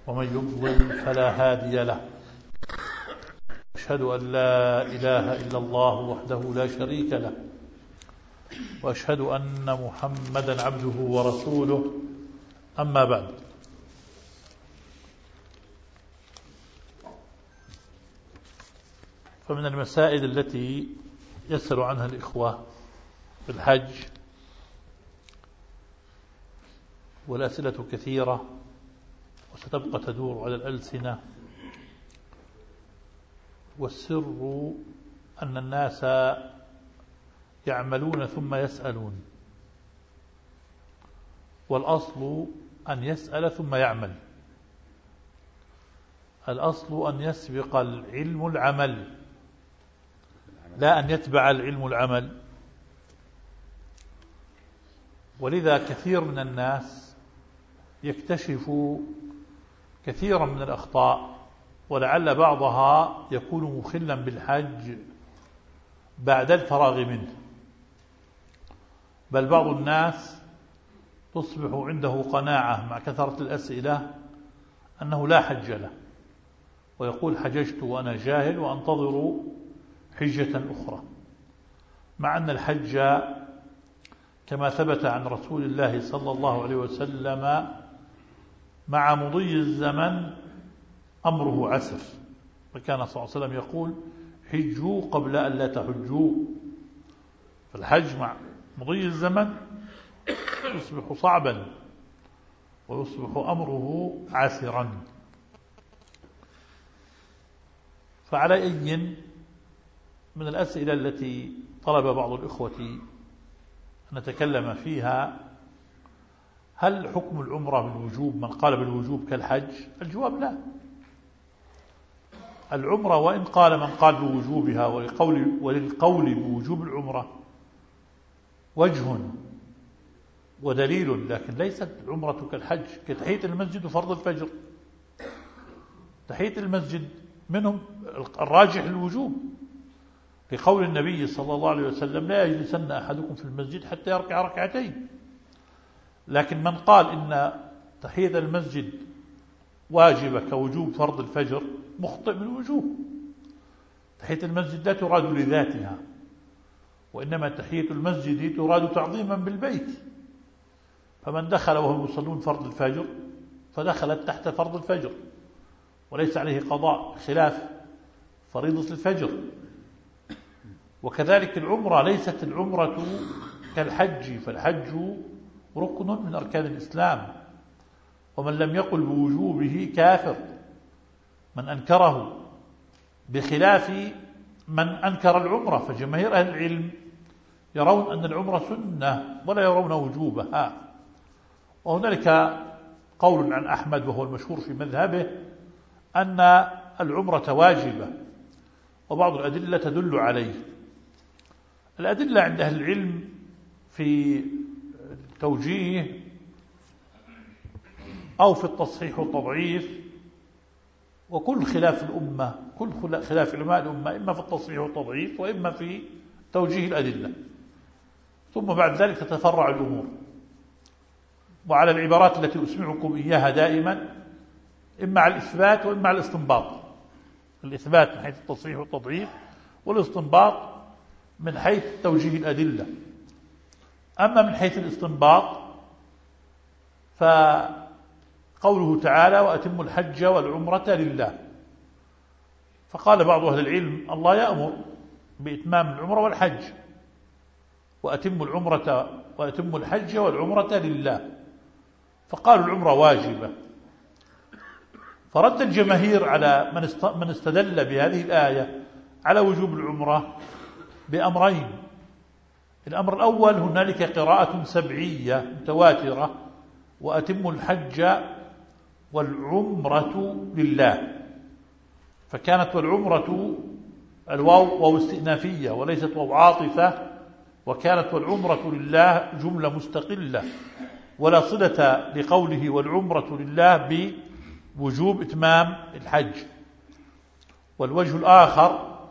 ومن يضلل فلا هادي له. أشهد أن لا إله إلا الله وحده لا شريك له، وأشهد أن محمدا عبده ورسوله. أما بعد، فمن المسائل التي يسأل عنها الإخوة في الحج، والأسئلة كثيرة وستبقى تدور على الألسنة، والسر أن الناس يعملون ثم يسألون، والأصل أن يسأل ثم يعمل. الأصل أن يسبق العلم العمل، لا أن يتبع العلم العمل. ولذا كثير من الناس يكتشف كثيرا من الأخطاء، ولعل بعضها يكون مخلا بالحج بعد الفراغ منه. بل بعض الناس تصبح عنده قناعة مع كثرة الأسئلة أنه لا حج له، ويقول حججت وأنا جاهل وأنتظر حجة أخرى، مع أن الحج كما ثبت عن رسول الله صلى الله عليه وسلم مع مضي الزمن أمره عسر، فكان صلى الله عليه وسلم يقول حجوا قبل أن لا تحجوا. فالحج مع مضي الزمن يصبح صعبا ويصبح أمره عسرا. فعلى أي من الأسئلة التي طلب بعض الإخوة أن نتكلم فيها، هل حكم العمرة بالوجوب من قال بالوجوب كالحج؟ الجواب لا. العمرة وإن قال من قال بوجوبها وللقول بوجوب العمرة وجه ودليل، لكن ليست العمرة كالحج. كتحية المسجد وفرض الفجر، تحية المسجد منهم الراجح الوجوب، لقول النبي صلى الله عليه وسلم لا يجلسن أحدكم في المسجد حتى يركع ركعتين. لكن من قال إن تحية المسجد واجبة كوجوب فرض الفجر مخطئ بالوجوب. تحية المسجد لا تراد لذاتها، وإنما تحية المسجد تراد تعظيما بالبيت. فمن دخل وهم يصلون فرض الفجر فدخلت تحت فرض الفجر وليس عليه قضاء، خلاف فريضة الفجر. وكذلك العمرة ليست العمرة كالحج، فالحج ركن من أركان الإسلام، ومن لم يقل بوجوبه كافر من أنكره، بخلاف من أنكر العمرة. فجماهير أهل العلم يرون أن العمرة سنة ولا يرون وجوبها. وهنالك قول عن أحمد وهو المشهور في مذهبه أن العمرة واجبة، وبعض الأدلة تدل عليه. الأدلة عند أهل العلم في التوجيه أو في التصحيح والتضعيف، وكل خلاف الأمة، كل خلاف علماء الأمة إما في التصحيح والتضعيف وإما في توجيه الأدلة، ثم بعد ذلك تتفرع الأمور. وعلى العبارات التي أسمعكم إياها دائما، إما على الإثبات وإما على الاستنباط. الإثبات من حيث التصحيح والتضعيف، والاستنباط من حيث توجيه الأدلة. أما من حيث الاستنباط فقوله تعالى وأتموا الحج والعمرة لله، فقال بعض أهل العلم الله يأمر بإتمام العمرة والحج، وأتموا الحج والعمرة لله، فقالوا العمرة واجبة. فرد الجماهير على من استدل بهذه الآية على وجوب العمرة بأمرين. الأمر الأول، هنالك قراءة سبعية متواترة وأتموا الحج والعمرة لله، فكانت والعمرة الواو استئنافية وليست واو عاطفة، وكانت والعمرة لله جملة مستقلة ولا صلة لقوله والعمرة لله بوجوب إتمام الحج. والوجه الآخر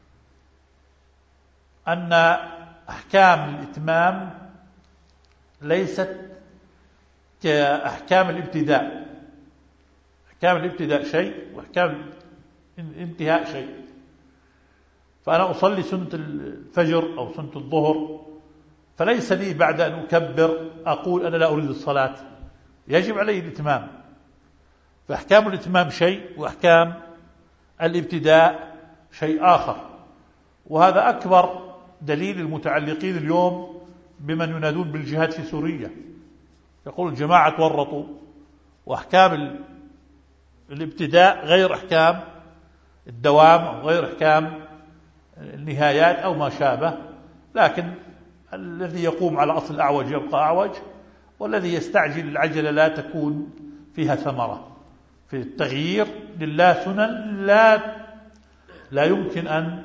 أن أحكام الإتمام ليست كأحكام الابتداء. أحكام الابتداء شيء وأحكام الانتهاء شيء. فأنا أصلي سنة الفجر أو سنة الظهر، فليس لي بعد أن أكبر أقول أنا لا أريد الصلاة، يجب علي الإتمام. فأحكام الإتمام شيء وأحكام الابتداء شيء آخر. وهذا أكبر دليل المتعلقين اليوم بمن ينادون بالجهاد في سوريا، يقول الجماعة تورطوا، وأحكام الابتداء غير أحكام الدوام أو غير أحكام النهايات أو ما شابه. لكن الذي يقوم على أصل أعوج يبقى أعوج، والذي يستعجل العجلة لا تكون فيها ثمرة. في التغيير لله سنن لا يمكن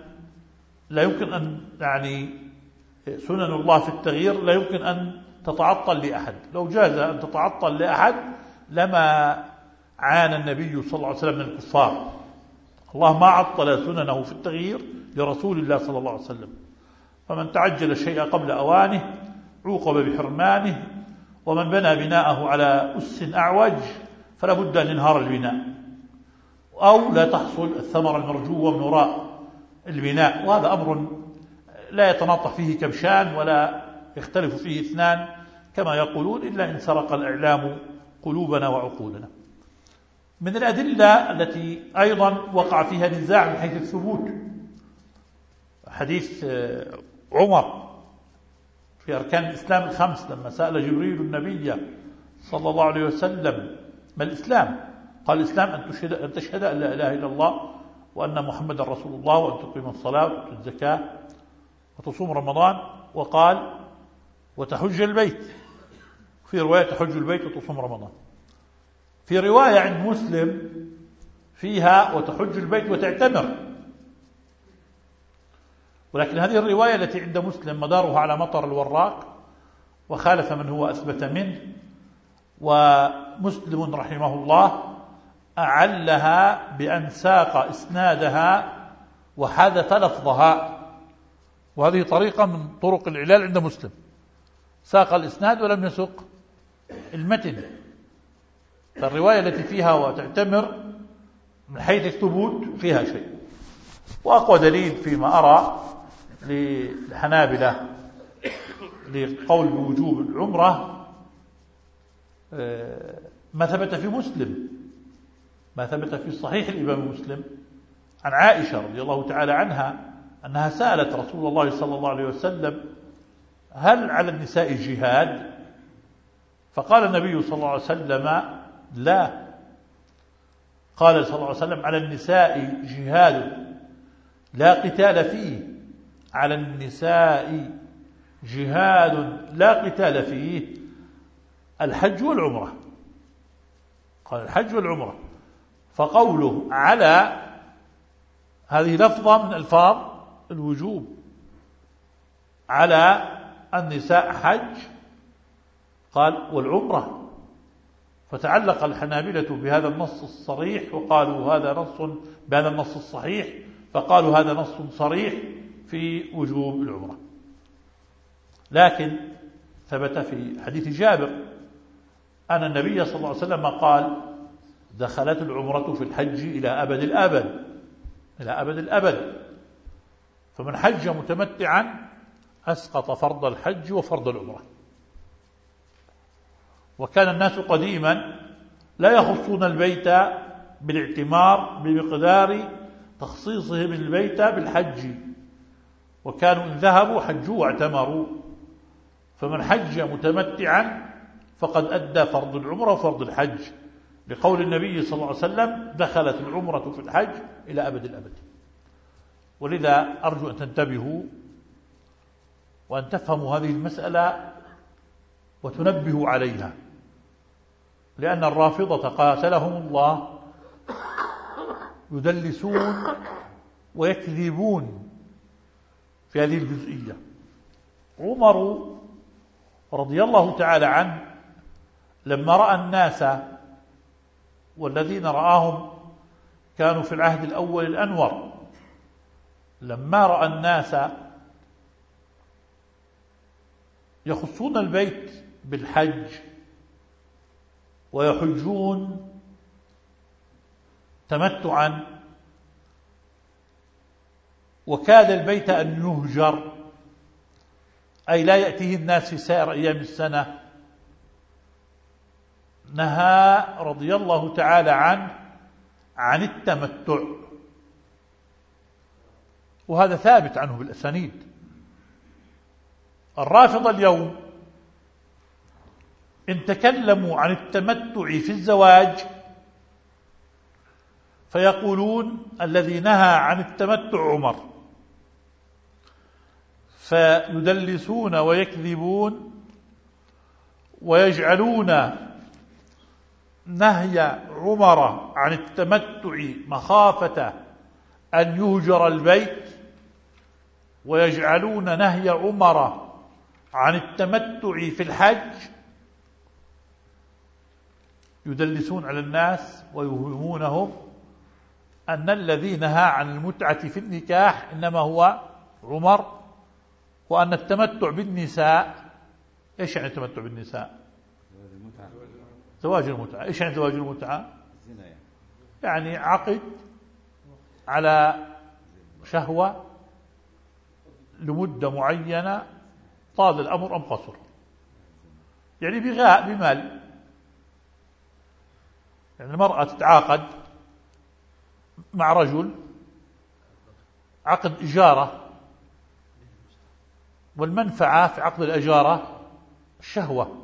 أن يعني سنن الله في التغيير لا يمكن أن تتعطل لأحد. لو جاز أن تتعطل لأحد لما عانى النبي صلى الله عليه وسلم من الكفار. الله ما عطل سننه في التغيير لرسول الله صلى الله عليه وسلم. فمن تعجل الشيء قبل أوانه عوقب بحرمانه، ومن بنى بناءه على أس أعوج فلا بد أن ينهار البناء أو لا تحصل الثمرة المرجوة من وراء البناء. وهذا أمر لا يتناطح فيه كبشان ولا يختلف فيه اثنان كما يقولون، إلا إن سرق الإعلام قلوبنا وعقولنا. من الأدلة التي أيضا وقع فيها نزاع من حيث الثبوت حديث عمر في أركان الإسلام الخمس، لما سأل جبريل النبي صلى الله عليه وسلم ما الإسلام؟ قال الإسلام أن تشهد أن لا إله إلا الله وأن محمد رسول الله، وأن تقيم الصلاة وتؤتي الزكاة وتصوم رمضان، وقال وتحج البيت. في رواية تحج البيت وتصوم رمضان. في رواية عند مسلم فيها وتحج البيت وتعتمر، ولكن هذه الرواية التي عند مسلم مدارها على مطر الوراق وخالف من هو أثبت منه. ومسلم رحمه الله أعلها بأن ساق إسنادها وحذف لفظها، وهذه طريقة من طرق العلال عند مسلم، ساق الإسناد ولم يسق المتن. فالرواية التي فيها وتعتمر من حيث الثبوت فيها شيء. وأقوى دليل فيما أرى للحنابلة لقول بوجوب العمرة ما ثبت في مسلم، ما ثبت في صحيح الإمام مسلم عن عائشة رضي الله تعالى عنها أنها سألت رسول الله صلى الله عليه وسلم هل على النساء جهاد؟ فقال النبي صلى الله عليه وسلم لا. قال صلى الله عليه وسلم على النساء جهاد لا قتال فيه، على النساء جهاد لا قتال فيه الحج والعمرة. قال الحج والعمرة. فقوله على هذه لفظة من ألفاظ الوجوب، على النساء حج، قال والعمرة. فتعلق الحنابلة بهذا النص الصريح وقالوا هذا نص بهذا النص الصحيح، فقالوا هذا نص صريح في وجوب العمرة. لكن ثبت في حديث جابر أن النبي صلى الله عليه وسلم قال دخلت العمرة في الحج إلى أبد الأبد، إلى أبد الأبد. فمن حج متمتعا أسقط فرض الحج وفرض العمرة. وكان الناس قديما لا يخصون البيت بالاعتمار بمقدار تخصيصهم البيت بالحج، وكانوا إن ذهبوا حجوا واعتمروا. فمن حج متمتعا فقد أدى فرض العمرة وفرض الحج، لقول النبي صلى الله عليه وسلم دخلت العمرة في الحج إلى أبد الأبد. ولذا أرجو أن تنتبهوا وأن تفهموا هذه المسألة وتنبهوا عليها، لأن الرافضة قاتلهم الله يدلسون ويكذبون في هذه الجزئية. عمر رضي الله تعالى عنه لما رأى الناس، والذين رآهم كانوا في العهد الأول الأنور، لما رأى الناس يخصون البيت بالحج ويحجون تمتعا وكاد البيت أن يهجر، أي لا يأتيه الناس في سائر أيام السنة، نهى رضي الله تعالى عنه عن التمتع، وهذا ثابت عنه بالأسانيد. الرافضة اليوم إن تكلموا عن التمتع في الزواج فيقولون الذي نهى عن التمتع عمر، فيدلسون ويكذبون ويجعلون نهي عمر عن التمتع مخافة أن يهجر البيت، ويجعلون نهي عمر عن التمتع في الحج، يدلسون على الناس ويوهمونهم أن الذي نهى عن المتعة في النكاح إنما هو عمر، وأن التمتع بالنساء، إيش يعني التمتع بالنساء؟ زواج المتعة. إيش يعني زواج المتعة؟ يعني عقد على شهوة لمدة معينة، طال الأمر أم قصر، يعني بغاء بمال. يعني المرأة تتعاقد مع رجل عقد إجارة، والمنفعة في عقد الإجارة الشهوة.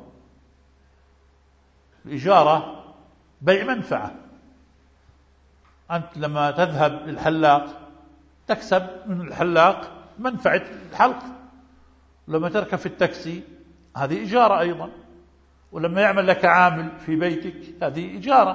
الإجارة بيع منفعة، أنت لما تذهب للحلاق تكسب من الحلاق منفعة الحلق، لما تركب في التاكسي هذه إجارة أيضا، ولما يعمل لك عامل في بيتك هذه إجارة.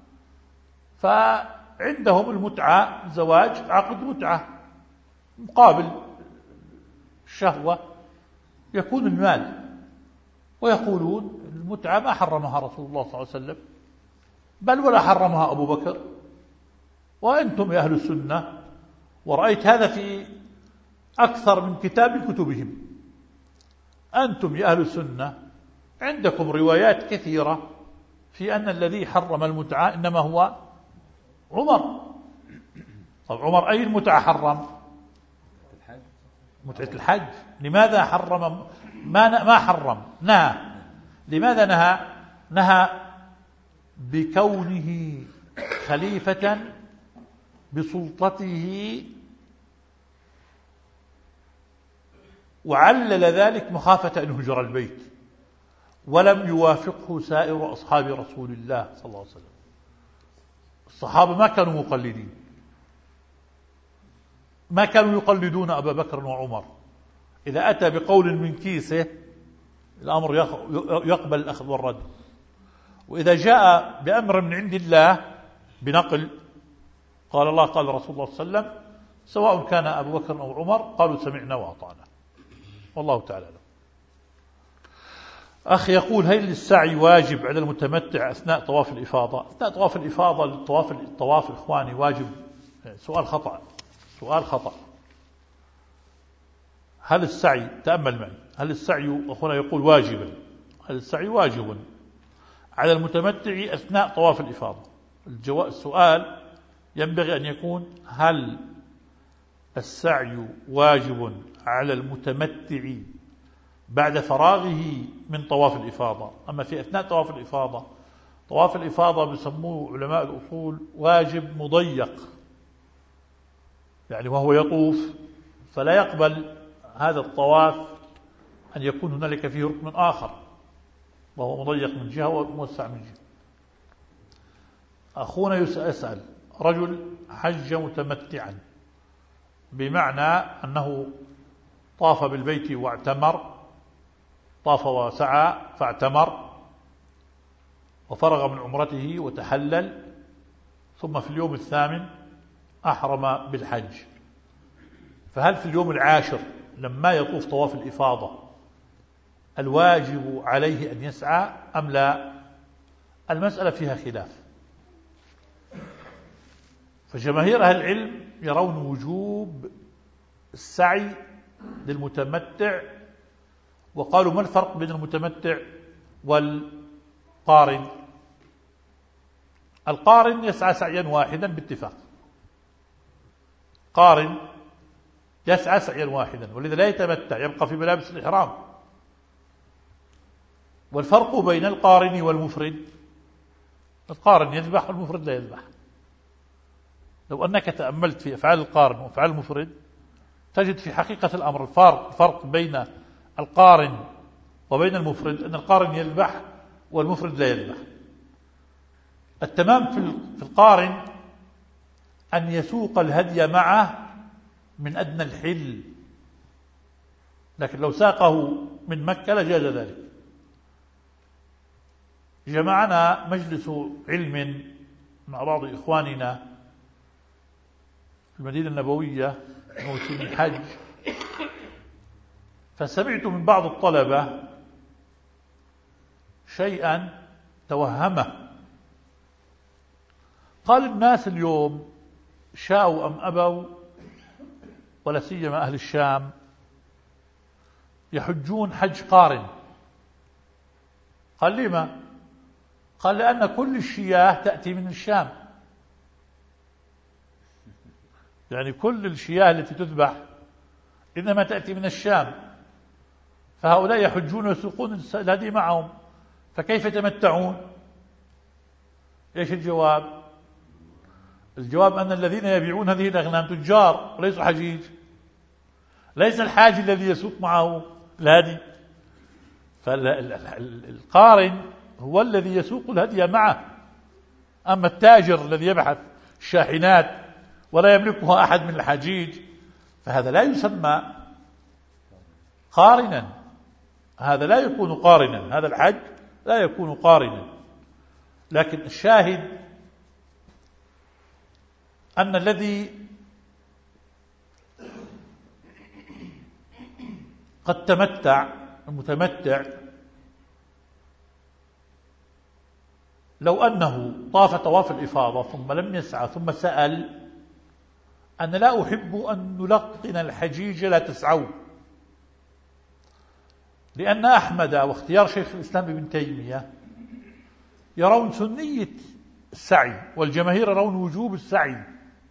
فعندهم المتعة زواج عقد متعة، مقابل الشهوة يكون المال. ويقولون المتعة ما حرمها رسول الله صلى الله عليه وسلم، بل ولا حرمها أبو بكر، وأنتم يا أهل السنة، ورأيت هذا في أكثر من كتاب من كتبهم، أنتم يا أهل السنة عندكم روايات كثيرة في أن الذي حرم المتعة إنما هو عمر. طب عمر أي المتعة حرم؟ متعة الحج. لماذا حرم؟ ما حرم، نهى. لماذا نهى؟ نهى بكونه خليفة بسلطته، وعلل ذلك مخافة أن يهجر البيت، ولم يوافقه سائر أصحاب رسول الله صلى الله عليه وسلم. الصحابة ما كانوا مقلدين، ما كانوا يقلدون أبا بكر وعمر. إذا أتى بقول من كيسه الأمر يقبل الأخذ والرد، وإذا جاء بأمر من عند الله بنقل قال الله قال رسول الله صلى الله عليه وسلم، سواء كان أبو بكر أو عمر قالوا سمعنا وأطعنا، والله تعالى له. أخ يقول: هل السعي واجب على المتمتع أثناء طواف الإفاضة؟ أثناء طواف الإفاضة الطواف إخواني واجب. سؤال خطأ. هل السعي، تأمل معي، هل السعي أخونا يقول واجبا، هل السعي واجب على المتمتع أثناء طواف الإفاضة؟ السؤال ينبغي أن يكون: هل السعي واجب على المتمتع بعد فراغه من طواف الإفاضة؟ أما في أثناء طواف الإفاضة بيسموه علماء الأصول واجب مضيق، يعني وهو يطوف فلا يقبل هذا الطواف أن يكون هنالك فيه ركن آخر، وهو مضيق من جهة وموسع من جهة. أخونا يسأل: رجل حج متمتعا، بمعنى أنه طاف بالبيت واعتمر، طاف وسعى فاعتمر وفرغ من عمرته وتحلل، ثم في اليوم الثامن أحرم بالحج، فهل في اليوم العاشر لما يطوف طواف الإفاضة الواجب عليه أن يسعى أم لا؟ المسألة فيها خلاف، فجماهير أهل العلم يرون وجوب السعي للمتمتع، وقالوا: ما الفرق بين المتمتع والقارن؟ القارن يسعى سعيا واحدا باتفاق، قارن يسعى سعيا واحدا، ولذا لا يتمتع، يبقى في ملابس الإحرام. والفرق بين القارن والمفرد، القارن يذبح والمفرد لا يذبح. لو أنك تأملت في أفعال القارن وأفعال المفرد تجد في حقيقة الأمر الفرق بين القارن وبين المفرد أن القارن يذبح والمفرد لا يذبح. التمام في القارن أن يسوق الهدي معه من أدنى الحل، لكن لو ساقه من مكة لجاز ذلك. جمعنا مجلس علم مع بعض إخواننا في المدينة النبوية موسم الحج، فسمعت من بعض الطلبة شيئا توهمه. قال الناس اليوم شاءوا أم أبوا، ولا سيما أهل الشام، يحجون حج قارن. قال لما؟ قال لأن كل الشياه تأتي من الشام، يعني كل الشياه التي تذبح إنما تأتي من الشام، فهؤلاء يحجون ويسوقون الهدي معهم، فكيف يتمتعون؟ إيش الجواب؟ الجواب أن الذين يبيعون هذه الأغنام تجار وليسوا حجيج، ليس الحاج الذي يسوق معه الهدي، فالقارن هو الذي يسوق الهدي معه. أما التاجر الذي يبحث الشاحنات ولا يملكها أحد من الحجيج فهذا لا يسمى قارنا، هذا لا يكون قارنا، هذا الحج لا يكون قارنا. لكن الشاهد أن الذي قد تمتع، المتمتع، لو أنه طاف طواف الإفاضة ثم لم يسعى ثم سأل أنا لا أحب أن نلقن الحجيج لا تسعوا، لأن أحمد واختيار شيخ الإسلام ابن تيمية يرون سنية السعي، والجماهير يرون وجوب السعي.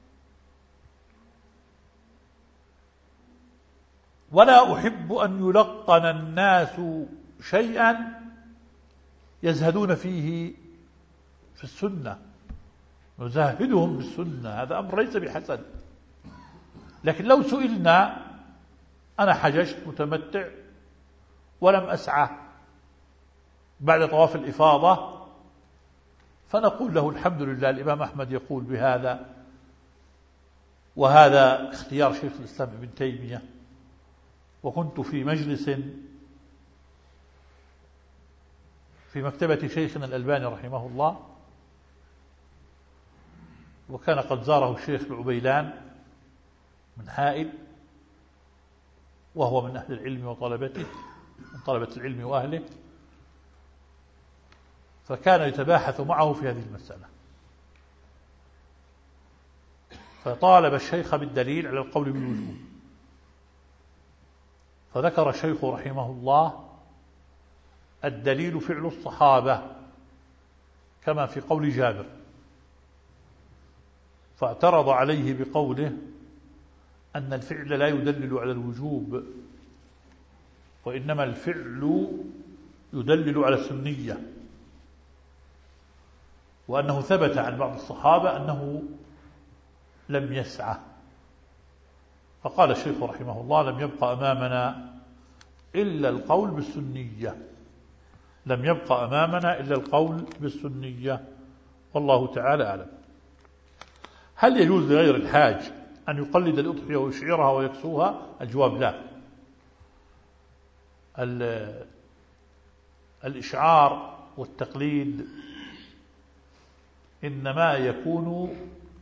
ولا أحب أن يلقن الناس شيئا يزهدون فيه في السنة، نزهدهم بالسنة، هذا أمر ليس بحسن. لكن لو سئلنا أنا حججت متمتع ولم أسعى بعد طواف الإفاضة، فنقول له الحمد لله، الإمام أحمد يقول بهذا، وهذا اختيار شيخ الإسلام ابن تيمية. وكنت في مجلس في مكتبة شيخنا الألباني رحمه الله، وكان قد زاره الشيخ العبيلان من حائل، وهو من أهل العلم وطلبته، من طلبة العلم وأهله، فكان يتباحث معه في هذه المسألة، فطالب الشيخ بالدليل على القول بالوجوب. فذكر الشيخ رحمه الله الدليل فعل الصحابة كما في قول جابر، فاعترض عليه بقوله أن الفعل لا يدلل على الوجوب، وإنما الفعل يدلل على السنية، وأنه ثبت عن بعض الصحابة أنه لم يسعى. فقال الشيخ رحمه الله لم يبقى أمامنا إلا القول بالسنية، لم يبقى أمامنا إلا القول بالسنية، والله تعالى أعلم. هل يجوز لغير الحاج أن يقلد الأضحية ويشعرها ويكسوها؟ الجواب لا. الإشعار والتقليد إنما يكون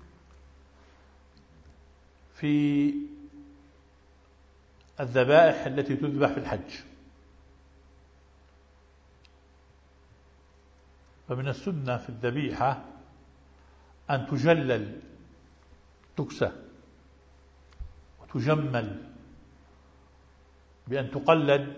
في الذبائح التي تذبح في الحج، فمن السنة في الذبيحة أن تجلل، تكسى وتجمل، بأن تقلد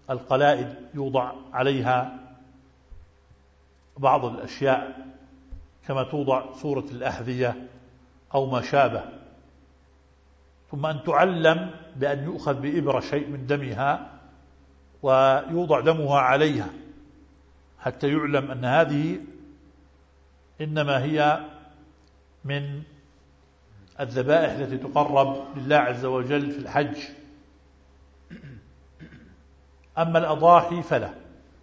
القلائد، يوضع عليها بعض الأشياء كما توضع صورة الأحذية أو ما شابه، ثم أن تعلم بأن يؤخذ بإبرة شيء من دمها ويوضع دمها عليها حتى يعلم أن هذه إنما هي من الذبائح التي تقرب لله عز وجل في الحج. أما الأضاحي فلا.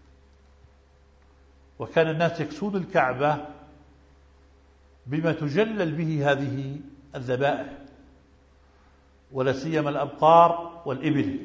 وكان الناس يكسون الكعبة بما تجلل به هذه الذبائح، ولا سيما الأبقار والإبل.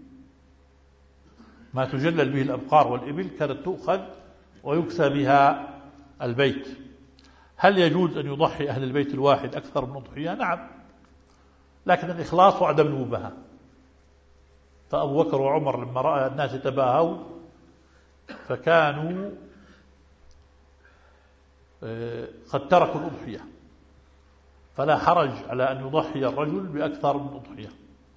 ما تجلل به الأبقار والإبل كانت تؤخذ ويكسى بها البيت. هل يجوز أن يضحي أهل البيت الواحد أكثر من أضحية؟ نعم، لكن الإخلاص وعدم النبهة. فأبو بكر وعمر لما رأى الناس يتباهوا فكانوا قد تركوا الأضحية، فلا حرج على أن يضحي الرجل بأكثر من أضحية.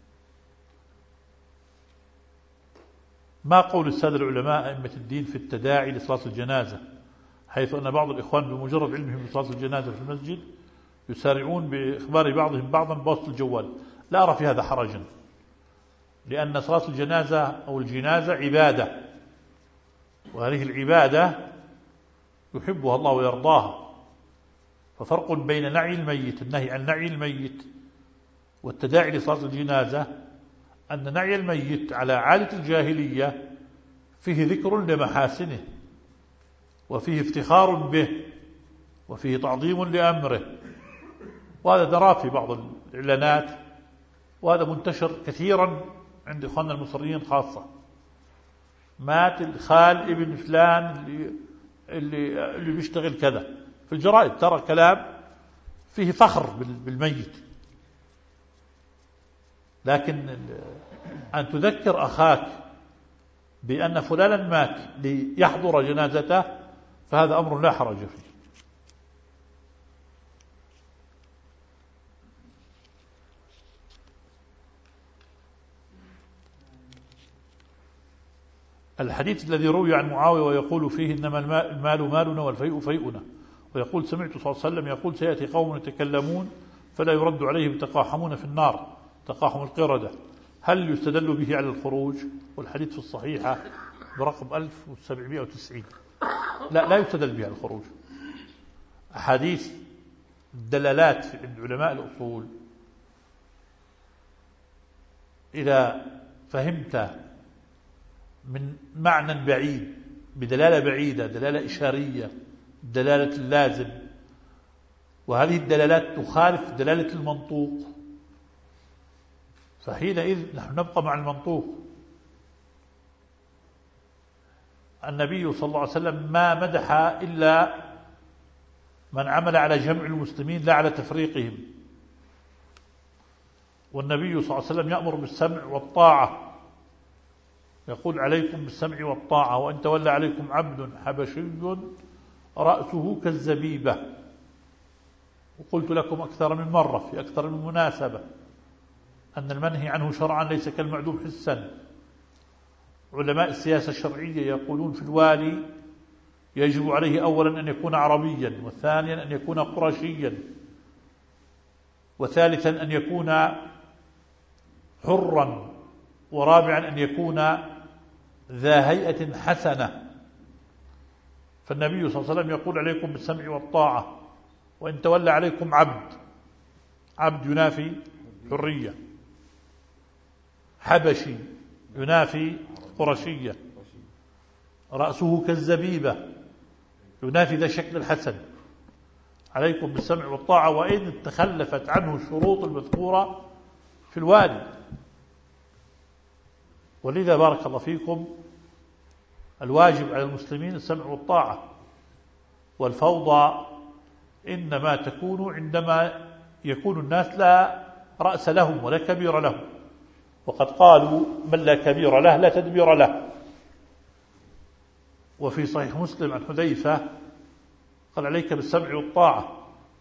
ما قول السادة العلماء أئمة الدين في التداعي لصلاة الجنازة، حيث أن بعض الإخوان بمجرد علمهم بصلاة الجنازة في المسجد يسارعون بإخبار بعضهم بعضا بوسط الجوال؟ لا أرى في هذا حرجا، لأن صلاة الجنازة أو الجنازة عبادة، وهذه العبادة يحبها الله ويرضاها. ففرق بين نعي الميت، النهي عن نعي الميت، والتداعي لصلاة الجنازة أن نعي الميت على عادة الجاهلية فيه ذكر لمحاسنه، وفيه افتخار به، وفيه تعظيم لأمره، وهذا نراه في بعض الإعلانات، وهذا منتشر كثيرا عند إخواننا المصريين خاصة. مات الخال ابن فلان اللي بيشتغل كذا في الجرائد، ترى كلام فيه فخر بالميت. لكن أن تذكر أخاك بأن فلانا مات ليحضر جنازته فهذا أمر لا حرج فيه. الحديث الذي روي عن معاوية ويقول فيه إنما المال مالنا والفيء فيئنا، ويقول سمعت صلى الله عليه وسلم يقول سيأتي قوم يتكلمون فلا يرد عليهم تقاحمون في النار تقاحم القردة، هل يستدل به على الخروج؟ والحديث في الصحيحة برقم 1790. لا يستدل به على الخروج. أحاديث الدلالات عند علماء الأصول إذا فهمت من معنى بعيد بدلالة بعيدة، دلالة إشارية، دلالة اللازم، وهذه الدلالات تخالف دلالة المنطوق، فحينئذ نحن نبقى مع المنطوق. النبي صلى الله عليه وسلم ما مدح إلا من عمل على جمع المسلمين لا على تفريقهم، والنبي صلى الله عليه وسلم يأمر بالسمع والطاعة، يقول عليكم بالسمع والطاعة، وإن تولى عليكم عبد حبشي رأسه كالزبيبة. وقلت لكم أكثر من مرة في أكثر من مناسبة أن المنهي عنه شرعا ليس كالمعدوم حسا. علماء السياسة الشرعية يقولون في الوالي يجب عليه أولا أن يكون عربيا، وثانيا أن يكون قرشيا، وثالثا أن يكون حرا، ورابعا أن يكون ذا هيئة حسنة. فالنبي صلى الله عليه وسلم يقول عليكم بالسمع والطاعة، وإن تولى عليكم عبد ينافي حرية، حبشي ينافي قرشية، رأسه كالزبيبة ينافي ذا شكل الحسن. عليكم بالسمع والطاعة وإن تخلفت عنه الشروط المذكورة في الوالي. ولذا بارك الله فيكم الواجب على المسلمين السمع والطاعة، والفوضى إنما تكون عندما يكون الناس لا رأس لهم ولا كبير لهم، وقد قالوا من لا كبير له لا تدبير له. وفي صحيح مسلم عن حذيفة قال عليك بالسمع والطاعة،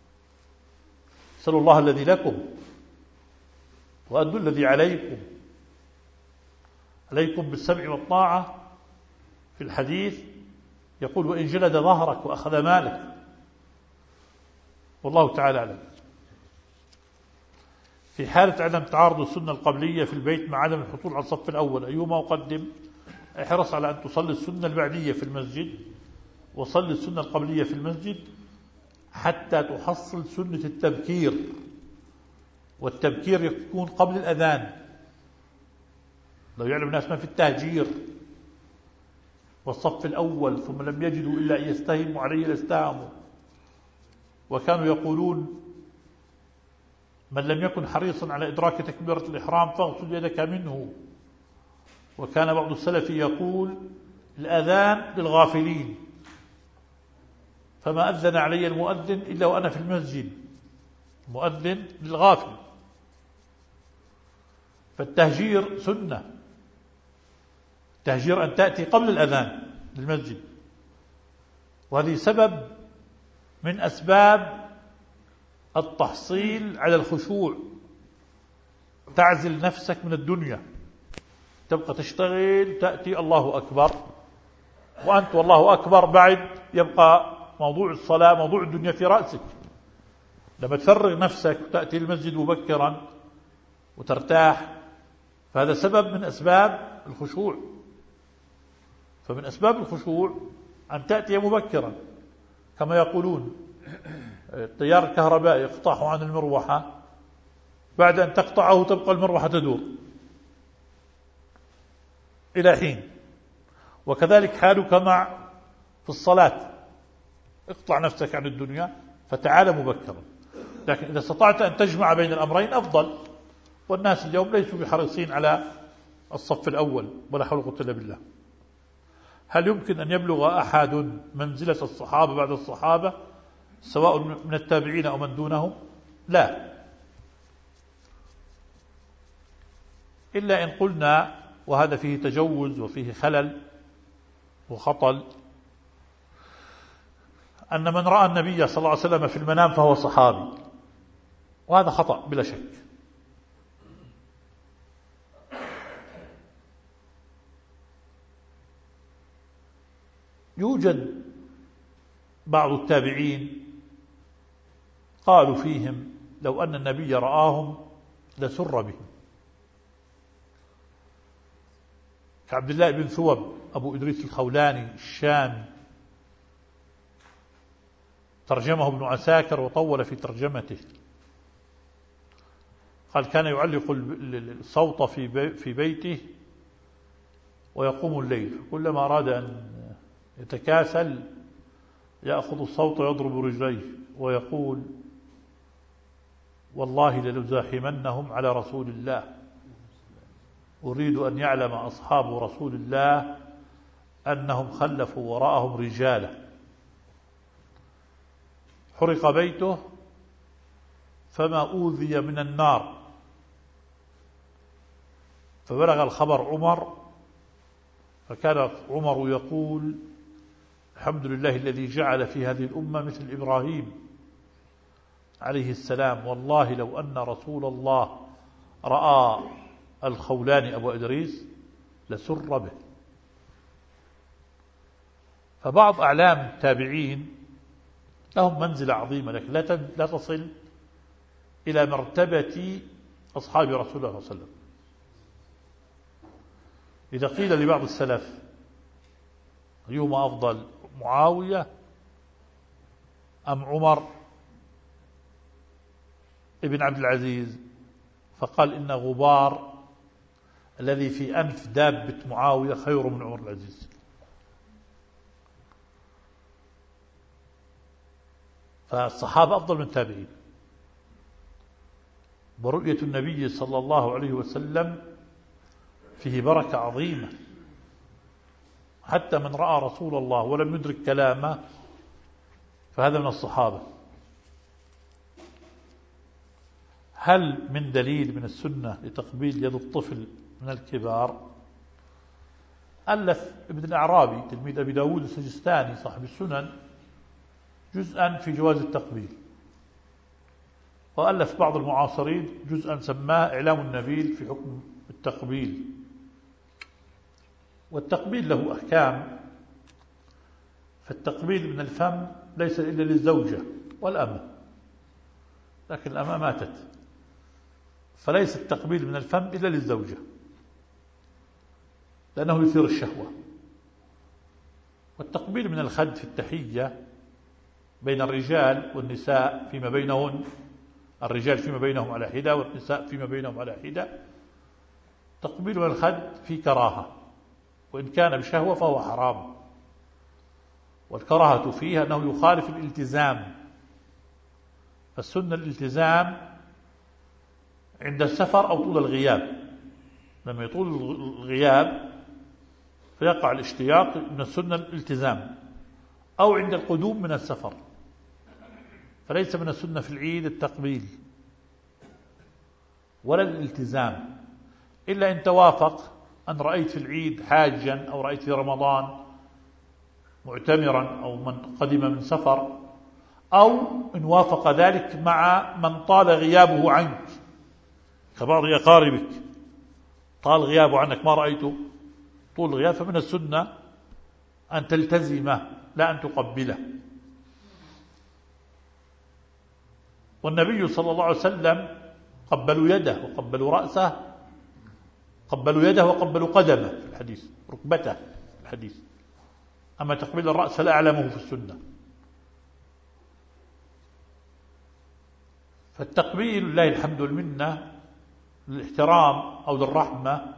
سلوا الله الذي لكم وأدوا الذي عليكم. عليكم بالسمع والطاعة في الحديث يقول وإن جلد ظهرك وأخذ مالك، والله تعالى أعلم. في حالة عدم تعارض السنة القبلية في البيت مع عدم الحصول على الصف الأول، أيهما أقدم؟ احرص على أن تصلي السنة البعدية في المسجد، وصلي السنة القبلية في المسجد حتى تحصل سنة التبكير، والتبكير يكون قبل الأذان. لو يعلم الناس ما في التهجير والصف الأول ثم لم يجدوا إلا أن يستهموا عليه لاستهموا، وكانوا يقولون من لم يكن حريصا على إدراك تكبيرة الإحرام فاغسل يدك منه. وكان بعض السلف يقول الأذان للغافلين، فما أذن علي المؤذن إلا وأنا في المسجد، المؤذن للغافل. فالتهجير سنة، التهجير أن تأتي قبل الأذان للمسجد، وهذه سبب من أسباب التحصيل على الخشوع. تعزل نفسك من الدنيا، تبقى تشتغل، تأتي الله أكبر وأنت والله أكبر بعد، يبقى موضوع الصلاة موضوع الدنيا في رأسك. لما تفرغ نفسك وتأتي المسجد مبكرا وترتاح، فهذا سبب من أسباب الخشوع. فمن أسباب الخشوع أن تأتي مبكرا، كما يقولون التيار الكهربائي يقطعه عن المروحة، بعد أن تقطعه تبقى المروحة تدور إلى حين. وكذلك حالك في الصلاة، اقطع نفسك عن الدنيا فتعال مبكرا. لكن إذا استطعت أن تجمع بين الأمرين أفضل، والناس اليوم ليسوا بحريصين على الصف الأول، ولا حول ولا قوة إلا بالله. هل يمكن أن يبلغ أحد منزلة الصحابة بعد الصحابة سواء من التابعين أو من دونهم؟ لا، إلا إن قلنا، وهذا فيه تجوز وفيه خلل وخطل، أن من رأى النبي صلى الله عليه وسلم في المنام فهو صحابي، وهذا خطأ بلا شك. يوجد بعض التابعين قالوا فيهم لو أن النبي رآهم لسر بهم، كعبد الله بن ثوب أبو إدريس الخولاني الشامي، ترجمه ابن عساكر وطول في ترجمته. قال كان يعلق الصوت في بيته ويقوم الليل، كلما أراد أن يتكاسل يأخذ الصوت ويضرب رجليه ويقول والله لنزاحمنهم على رسول الله، أريد أن يعلم أصحاب رسول الله أنهم خلفوا وراءهم رجالا. حرق بيته فما أوذي من النار، فبلغ الخبر عمر، فكان عمر يقول الحمد لله الذي جعل في هذه الأمة مثل إبراهيم عليه السلام، والله لو أن رسول الله رأى الخولاني أبو إدريس لسر به. فبعض أعلام التابعين لهم منزلة عظيمة، لكن لا تصل إلى مرتبة أصحاب رسول الله صلى الله عليه وسلم. إذا قيل لبعض السلف أيهما أفضل، معاوية أم عمر ابن عبد العزيز، فقال إن غبار الذي في أنف دابة معاوية خير من عمر العزيز. فالصحابة أفضل من التابعين. ورؤية النبي صلى الله عليه وسلم فيه بركة عظيمة، حتى من رأى رسول الله ولم يدرك كلامه فهذا من الصحابة. هل من دليل من السنة لتقبيل يد الطفل من الكبار؟ ألف ابن الأعرابي تلميذ أبي داود السجستاني صاحب السنن جزءا في جواز التقبيل، وألف بعض المعاصرين جزءا سماه إعلام النبيل في حكم التقبيل. والتقبيل له أحكام، فالتقبيل من الفم ليس إلا للزوجة والأمة، لكن الأمة ماتت، فليس التقبيل من الفم إلا للزوجة لأنه يثير الشهوة. والتقبيل من الخد في التحية بين الرجال والنساء فيما بينهن، الرجال فيما بينهم على حدة والنساء فيما بينهم على حدة، تقبيل من الخد في كراهة، وإن كان بشهوة فهو حرام. والكراهة فيه أنه يخالف الالتزام، فالسنة الالتزام عند السفر أو طول الغياب. لما يطول الغياب فيقع الاشتياق، من السنة الالتزام، أو عند القدوم من السفر. فليس من السنة في العيد التقبيل ولا الالتزام، إلا إن توافق أن رأيت في العيد حاجا، أو رأيت في رمضان معتمرا، أو من قدم من سفر، أو إن وافق ذلك مع من طال غيابه عنك كبعض أقاربك، طال غيابه عنك ما رأيته طول الغياب، فمن السنة أن تلتزمه لا أن تقبله. والنبي صلى الله عليه وسلم قبلوا يده وقبلوا رأسه، قبلوا يده وقبلوا قدمه في الحديث، ركبته في الحديث. أما تقبيل الرأس لا أعلمه في السنة. فالتقبيل لله الحمد والمنة للاحترام أو للرحمة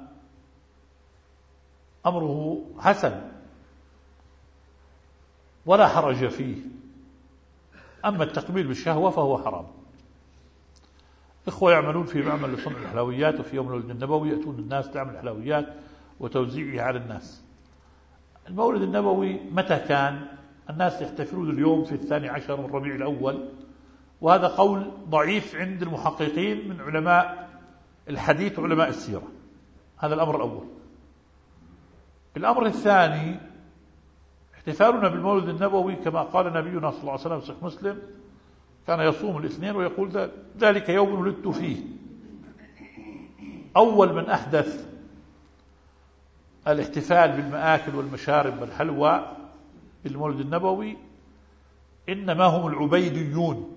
أمره حسن ولا حرج فيه. أما التقبيل بالشهوة فهو حرام. إخوة يعملون في معمل لصنع الحلويات، وفي يوم المولد النبوي يأتون الناس تعمل الحلويات وتوزيعها على الناس. المولد النبوي متى كان؟ الناس يحتفلون اليوم في 12 من ربيع الأول، وهذا قول ضعيف عند المحققين من علماء الحديث وعلماء السيرة. هذا الأمر الأول. الأمر الثاني، احتفالنا بالمولد النبوي كما قال نبينا صلى الله عليه وسلم في صحيح مسلم، كان يصوم الاثنين ويقول ذلك يوم ولدت فيه. أول من أحدث الاحتفال بالمآكل والمشارب والحلوى بالمولد النبوي إنما هم العبيديون،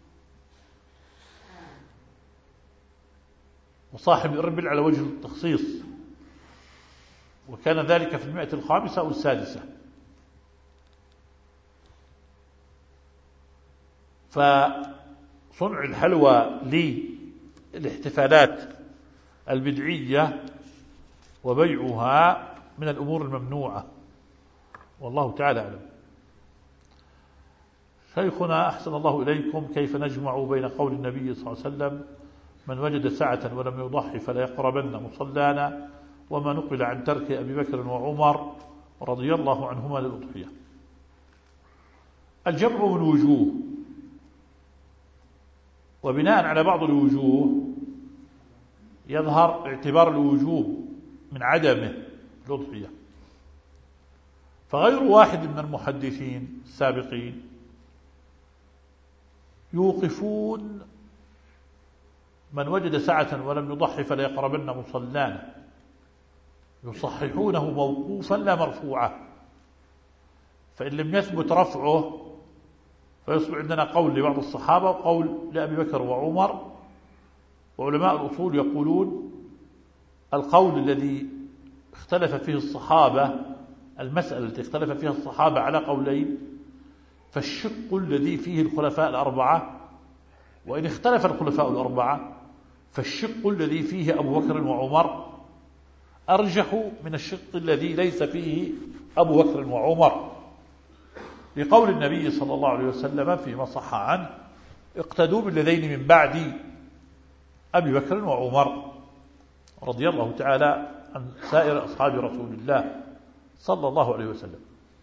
وصاحب الإربل على وجه التخصيص، وكان ذلك في 105 أو 6. فصنع الحلوى للاحتفالات البدعية وبيعها من الأمور الممنوعة، والله تعالى أعلم. شيخنا أحسن الله إليكم، كيف نجمع بين قول النبي صلى الله عليه وسلم من وجد سعة ولم يضحي فلا يقربن مصلانا، وما نقل عن ترك أبي بكر وعمر رضي الله عنهما للأضحية؟ الجمع من وجوه، وبناء على بعض الوجوه يظهر اعتبار الوجوب من عدمه الأضحية. فغير واحد من المحدثين السابقين يوقفون من وجد سعة ولم يضحي فلا يقربن مصلانا، يصححونه موقوفا لا مرفوعا. فإن لم يثبت رفعه فيصبح عندنا قول لبعض الصحابة وقول لأبي بكر وعمر. وعلماء الأصول يقولون القول الذي اختلف فيه الصحابة، المسألة التي اختلف فيها الصحابة على قولين، فالشق الذي فيه الخلفاء الأربعة، وإن اختلف الخلفاء الأربعة فالشق الذي فيه أبو بكر وعمر أرجح من الشق الذي ليس فيه أبو بكر وعمر، لقول النبي صلى الله عليه وسلم فيما صح عنه: اقتدوا بالذين من بعد أبي بكر وعمر، رضي الله تعالى عن سائر أصحاب رسول الله صلى الله عليه وسلم.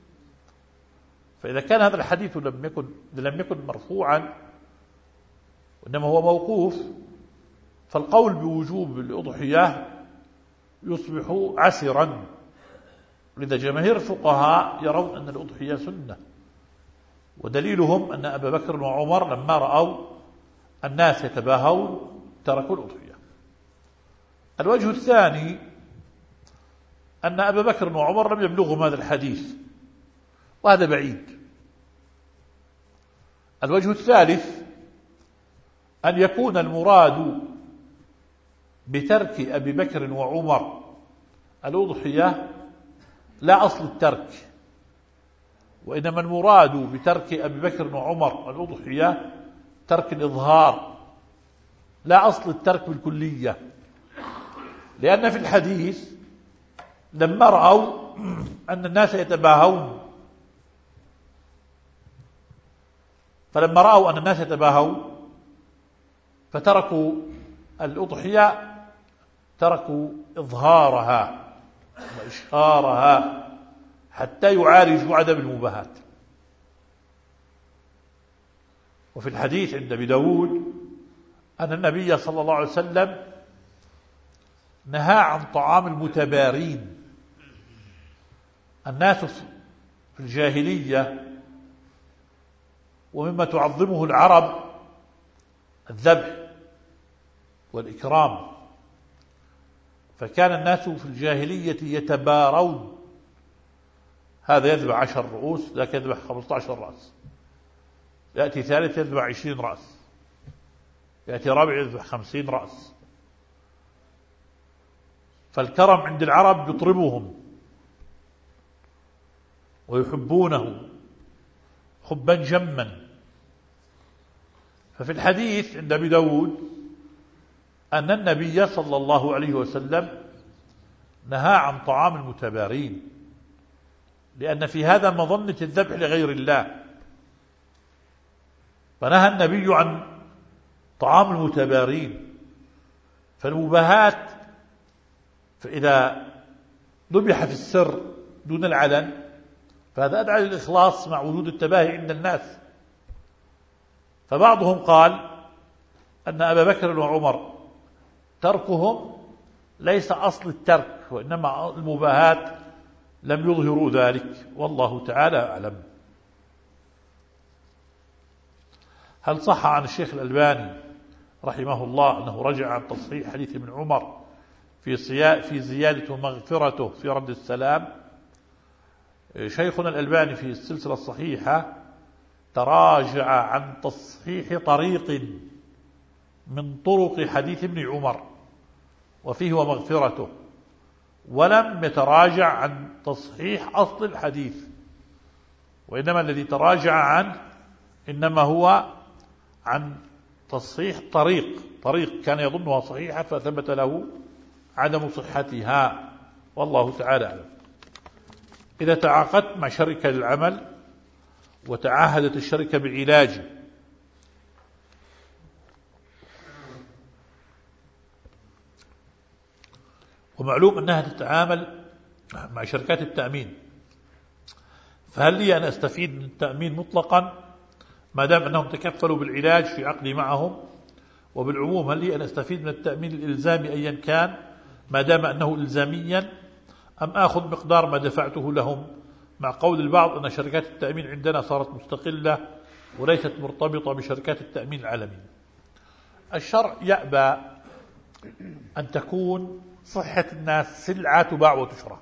فإذا كان هذا الحديث لم يكن مرفوعا وإنما هو موقوف، فالقول بوجوب الأضحية يصبح عسرا. لذا جماهير الفقهاء يرون أن الأضحية سنة، ودليلهم أن أبا بكر وعمر لما رأوا الناس يتباهون تركوا الأضحية. الوجه الثاني أن أبا بكر وعمر لم يبلغهم هذا الحديث، وهذا بعيد. الوجه الثالث أن يكون المراد بترك أبي بكر وعمر الأضحية لا أصل الترك، وإنما المراد بترك أبي بكر وعمر الأضحية ترك الإظهار لا أصل الترك بالكلية. لأن في الحديث لما رأوا أن الناس يتباهون، فلما رأوا أن الناس يتباهون فتركوا الأضحية، تركوا إظهارها وإشهارها حتى يعالجوا عدم المباهات. وفي الحديث عند أبي داود أن النبي صلى الله عليه وسلم نهى عن طعام المتبارين. الناس في الجاهلية ومما تعظمه العرب الذبح والإكرام، فكان الناس في الجاهلية يتبارون، هذا يذبح 10 رؤوس، ذاك يذبح 15 رأس، يأتي ثالث يذبح 20 رأس، يأتي رابع يذبح 50 رأس. فالكرم عند العرب يطربهم ويحبونه حبا جما. ففي الحديث عند أبي داود أن النبي صلى الله عليه وسلم نهى عن طعام المتبارين، لأن في هذا مظنة الذبح لغير الله، فنهى النبي عن طعام المتبارين. فالمباهات فإذا ذبح في السر دون العلن فهذا أدعى للإخلاص مع وجود التباهي عند الناس. فبعضهم قال أن أبا بكر وعمر تركهم ليس أصل الترك، وإنما المباهات لم يظهروا ذلك، والله تعالى أعلم. هل صح عن الشيخ الألباني رحمه الله أنه رجع عن تصحيح حديث ابن عمر في زيادة مغفرته في رد السلام؟ شيخنا الألباني في السلسلة الصحيحة تراجع عن تصحيح طريق من طرق حديث ابن عمر وفيه ومغفرته، ولم يتراجع عن تصحيح أصل الحديث، وإنما الذي تراجع عنه إنما هو عن تصحيح طريق كان يظنها صحيحة فثبت له عدم صحتها، والله تعالى أعلم. إذا تعاقدت مع شركة للعمل وتعاهدت الشركة بعلاج ومعلوم أنها تتعامل مع شركات التأمين، فهل لي أن أستفيد من التأمين مطلقا ما دام أنهم تكفلوا بالعلاج في عقدي معهم؟ وبالعموم هل لي أن أستفيد من التأمين الإلزامي أيا كان ما دام أنه إلزاميا، أم آخذ مقدار ما دفعته لهم، مع قول البعض أن شركات التأمين عندنا صارت مستقلة وليست مرتبطة بشركات التأمين العالمية؟ الشرع يأبى أن تكون صحة الناس سلعة تباع وتشرى،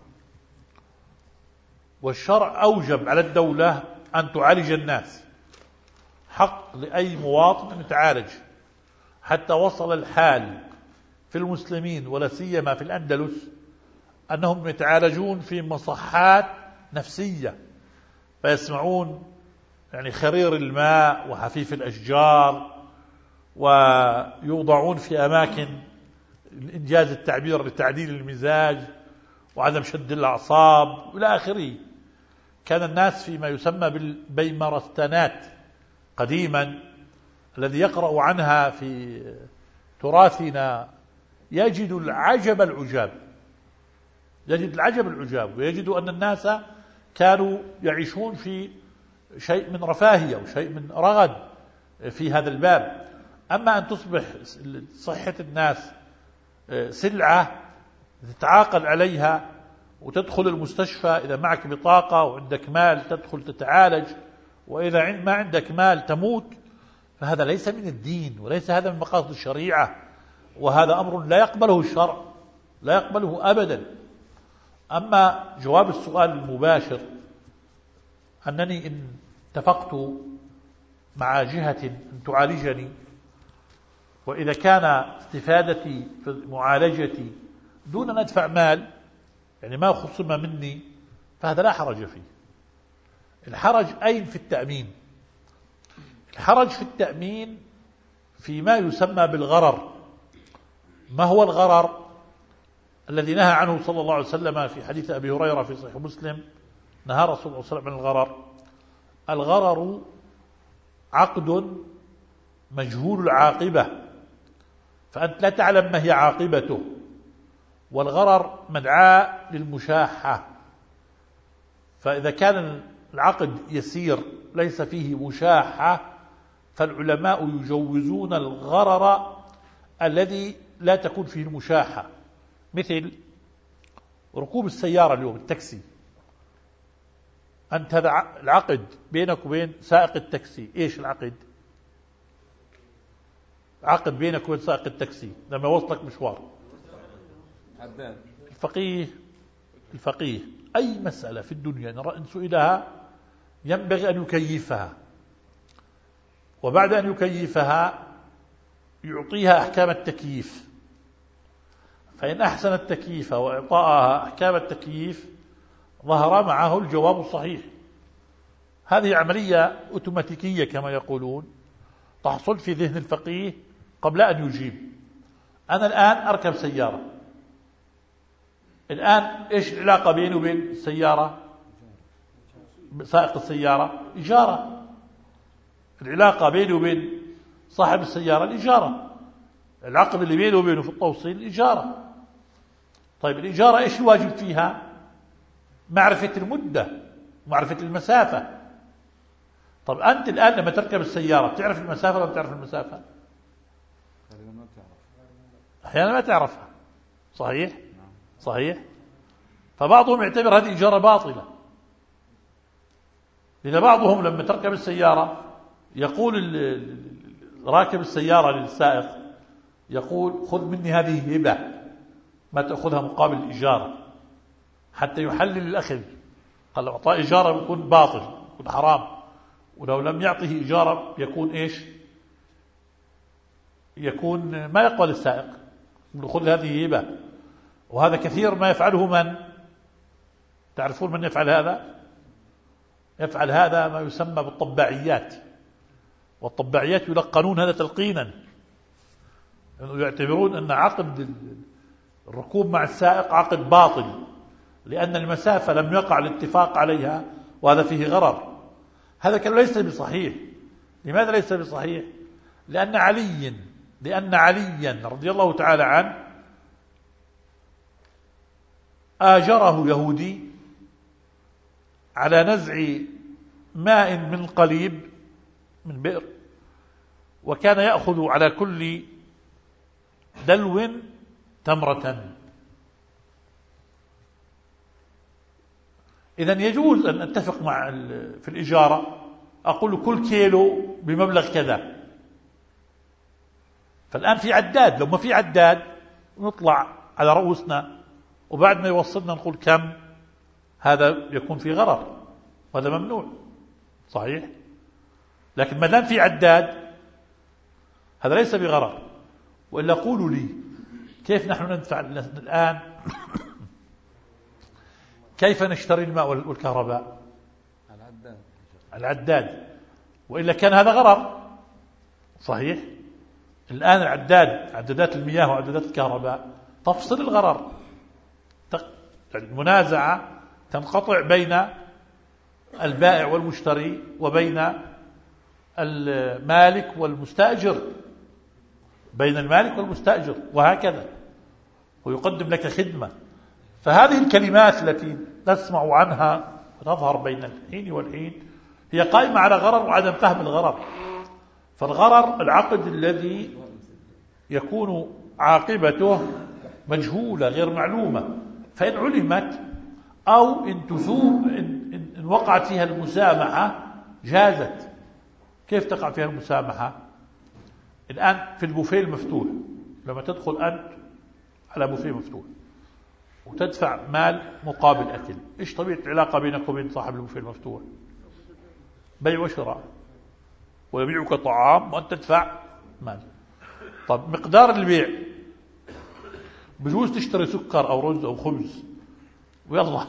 والشرع أوجب على الدولة أن تعالج الناس، حق لأي مواطن أن يتعالج، حتى وصل الحال في المسلمين ولا سيما في الأندلس أنهم يتعالجون في مصحات نفسية، فيسمعون يعني خرير الماء وحفيف الأشجار، ويوضعون في أماكن إنجاز التعبير لتعديل المزاج وعدم شد الأعصاب إلى آخره. كان الناس فيما يسمى بالبيمرستانات قديما الذي يقرأ عنها في تراثنا يجد العجب العجاب، ويجد أن الناس كانوا يعيشون في شيء من رفاهية وشيء من رغد في هذا الباب. أما أن تصبح صحة الناس سلعة تتعاقل عليها وتدخل المستشفى إذا معك بطاقة وعندك مال تدخل تتعالج، وإذا ما عندك مال تموت، فهذا ليس من الدين وليس هذا من مقاصد الشريعة، وهذا أمر لا يقبله الشرع، لا يقبله أبدا. أما جواب السؤال المباشر أنني إن اتفقت مع جهة أن تعالجني وإذا كان استفادتي في معالجتي دون أن أدفع مال، يعني ما خصم مني، فهذا لا حرج فيه. الحرج أين في التأمين؟ الحرج في التأمين فيما يسمى بالغرر. ما هو الغرر الذي نهى عنه صلى الله عليه وسلم في حديث أبي هريرة في صحيح مسلم؟ نهى رسول الله صلى الله عليه وسلم عن الغرر. الغرر عقد مجهول العاقبة، فأنت لا تعلم ما هي عاقبته، والغرر مدعاة للمشاحة. فإذا كان العقد يسير ليس فيه مشاحة، فالعلماء يجوزون الغرر الذي لا تكون فيه المشاحة، مثل ركوب السيارة اليوم، التاكسي. أنت هذا العقد بينك وبين سائق التاكسي. إيش العقد؟ عقد بينك وبين سائق التاكسي لما يوصلك مشوار. الفقيه أي مسألة في الدنيا إن سئلها ينبغي أن يكيفها، وبعد أن يكيفها يعطيها أحكام التكييف، فإن أحسن التكييف وإعطاءها أحكام التكييف ظهر معه الجواب الصحيح. هذه عملية أوتوماتيكية كما يقولون تحصل في ذهن الفقيه قبل أن يجيب. أنا الآن أركب سيارة، الآن إيش العلاقة بيني وبين السيارة؟ سائق السيارة إجارة. العلاقة بيني وبين صاحب السيارة الإجارة. العقد اللي بينه وبينه في التوصيل الإجارة. طيب الإجارة إيش الواجب فيها؟ معرفة المدة، معرفة المسافة. طب أنت الآن لما تركب السيارة بتعرف المسافة ولا بتعرف المسافة؟ أحيانا ما تعرفها. صحيح؟ صحيح. فبعضهم يعتبر هذه إجارة باطلة. إذا بعضهم لما تركب السيارة يقول راكب السيارة للسائق، يقول خذ مني هذه هبة، ما تأخذها مقابل الإجارة، حتى يحلل الأخذ. قال لو أعطاه إجارة يكون باطل، يكون حرام، ولو لم يعطه إجارة يكون إيش؟ يكون ما يقبل السائق، خذ هذه هبة. وهذا كثير ما يفعله من؟ تعرفون من يفعل هذا؟ يفعل هذا ما يسمى بالطباعيات، والطباعيات يلقنون هذا تلقينا، يعتبرون أن عقد الركوب مع السائق عقد باطل، لأن المسافة لم يقع الاتفاق عليها، وهذا فيه غرر. هذا كان ليس بصحيح. لماذا ليس بصحيح؟ لأن عليا رضي الله تعالى عنه آجره يهودي على نزع ماء من قليب من بئر، وكان يأخذ على كل دلو تمرة. إذن يجوز أن أتفق في الإجارة، أقول كل كيلو بمبلغ كذا. فالآن في عداد، لو ما في عداد نطلع على رؤوسنا وبعد ما يوصلنا نقول كم، هذا يكون في غرر، وهذا ممنوع. صحيح؟ لكن ما دام في عداد هذا ليس بغرر. وإلا قولوا لي كيف نحن ندفع الآن؟ كيف نشتري الماء والكهرباء؟ العداد. وإلا كان هذا غرر. صحيح؟ الآن العداد، عدادات المياه وعدادات الكهرباء تفصل الغرر. المنازعة تنقطع بين البائع والمشتري وبين المالك والمستأجر، بين المالك والمستأجر، وهكذا، ويقدم لك خدمة. فهذه الكلمات التي نسمع عنها تظهر بين الحين والحين هي قائمة على غرر وعدم فهم الغرر. فالغرر العقد الذي يكون عاقبته مجهولة غير معلومة، فإن علمت أو إن وقعت فيها المسامحة جازت. كيف تقع فيها المسامحة؟ الآن في البوفيه المفتوح، لما تدخل أنت على بوفيه مفتوح وتدفع مال مقابل أكل، إيش طبيعة العلاقة بينك وبين صاحب البوفيه المفتوح؟ بيع وشراء، ويبيعك طعام وأنت تدفع مال. طب مقدار البيع، بجوز تشتري سكر أو رز أو خبز ويلا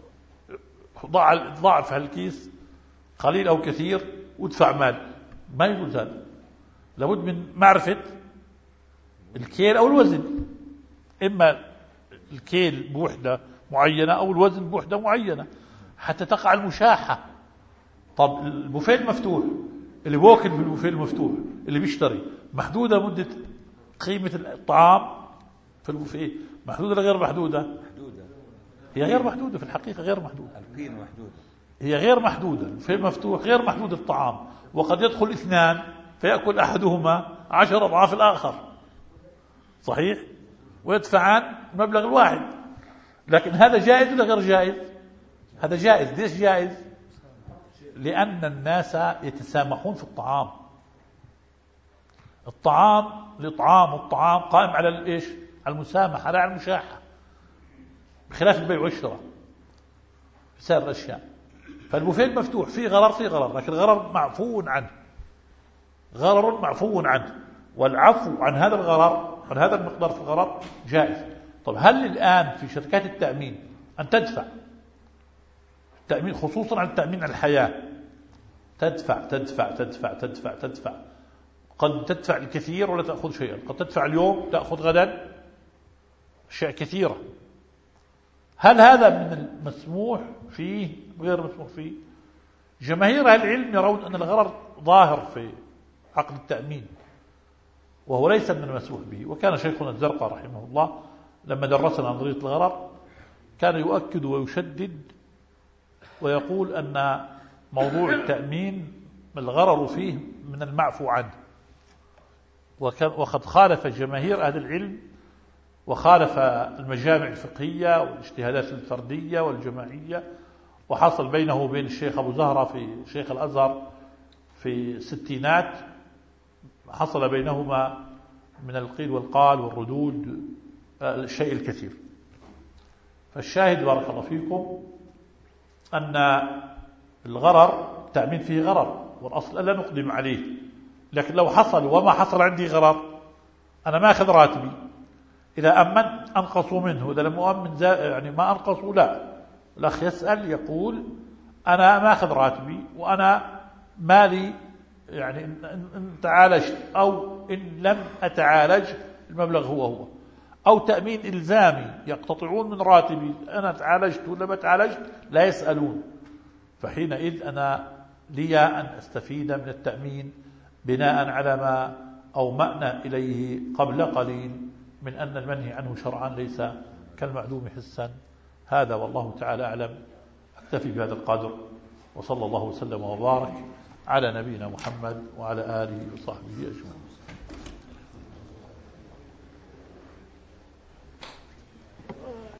ضاعف هالكيس قليل أو كثير وادفع مال، ما يجوز هذا. لابد من معرفة الكيل أو الوزن، إما الكيل بوحدة معينة أو الوزن بوحدة معينة حتى تقع المشاحة. طب البوفيه المفتوح، اللي بوكل في البوفيه المفتوح اللي بيشتري، محدودة مدة قيمة الطعام في البوفيه، محدودة ولا غير محدودة؟ محدودة. هي غير محدودة في الحقيقة، غير محدودة. القيمة محدودة، هي غير محدودة. البوفيه المفتوح غير محدود الطعام، وقد يدخل اثنان فيأكل أحدهما 10 أضعاف الآخر، صحيح، ويدفعان المبلغ الواحد. لكن هذا جائز ولا غير جائز؟ هذا جائز. ليش جائز؟ لأن الناس يتسامحون في الطعام. الإطعام والطعام قائم على الإيش؟ على المسامحة لا على المشاحة، بخلاف البيع والشراء في سائر الأشياء. فالبوفيه المفتوح فيه غرر، لكن غرر معفو عنه، غرر معفو عنه، والعفو عن هذا الغرر، عن هذا المقدار في الغرر جائز. طب هل الآن في شركات التأمين أن تدفع التأمين، خصوصا عن التأمين على الحياة، تدفع قد تدفع الكثير ولا تأخذ شيئا، قد تدفع اليوم تأخذ غدا أشياء كثيرة. هل هذا من المسموح فيه غير مسموح فيه؟ جماهير أهل العلم يرون أن الغرر ظاهر في عقد التأمين وهو ليس من المسموح به. وكان شيخنا الزرقاء رحمه الله لما درسنا نظرية الغرر كان يؤكد ويشدد ويقول أن موضوع التأمين الغرر فيه من المعفو عنه، وقد خالف جماهير أهل العلم وخالف المجامع الفقهية والاجتهادات الفردية والجماعية، وحصل بينه وبين الشيخ أبو زهرة في شيخ الأزهر في الستينات، حصل بينهما من القيل والقال والردود الشيء الكثير. فالشاهد بارك الله فيكم أن الغرر التأمين فيه غرر، والأصل ألا نقدم عليه. لكن لو حصل وما حصل عندي غرر، أنا ما أخذ راتبي، إذا أمن أنقصوا منه، إذا لم أؤمن يعني ما أنقصوا، لا. الأخ يسأل يقول أنا ما أخذ راتبي وأنا مالي، يعني إن تعالجت أو إن لم أتعالج المبلغ هو، أو تأمين إلزامي يقتطعون من راتبي، أنا تعالجت ولا ما تعالجت لا يسألون. فحينئذ أنا لي أن أستفيد من التأمين بناء على ما أومأنا إليه قبل قليل من أن المنهي عنه شرعا ليس كالمعدوم حسا. هذا والله تعالى أعلم. أكتفي بهذا القدر، وصلى الله وسلم وبارك على نبينا محمد وعلى آله وصحبه أجمعين.